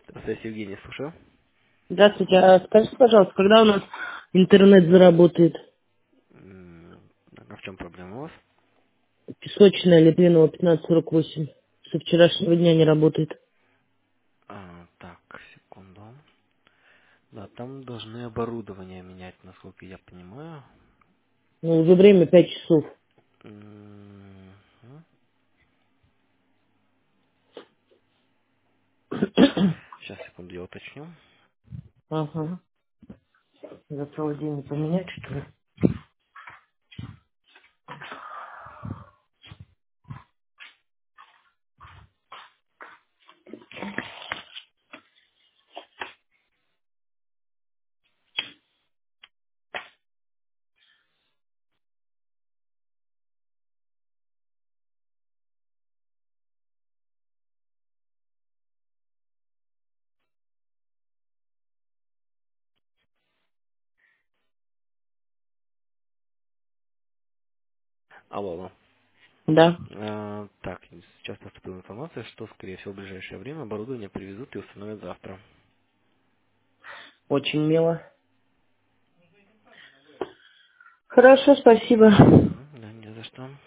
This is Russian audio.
Здравствуйте, Евгений, слушаю. Здравствуйте, а скажите, пожалуйста, когда у нас интернет заработает? А в чем проблема у вас? Песочная, Литвинова, 1548. Со вчерашнего дня не работает. Так, секунду. Да, там должны оборудование менять, насколько я понимаю. Ну, уже время 5 часов. Мгм. Сейчас, секунду, я уточню. Ага. За целый день не поменять, что ли? Алло, алло. Да. Так, сейчас поступила информация, что, скорее всего, в ближайшее время оборудование привезут и установят завтра. Очень мило. Хорошо, спасибо. Да, не за что.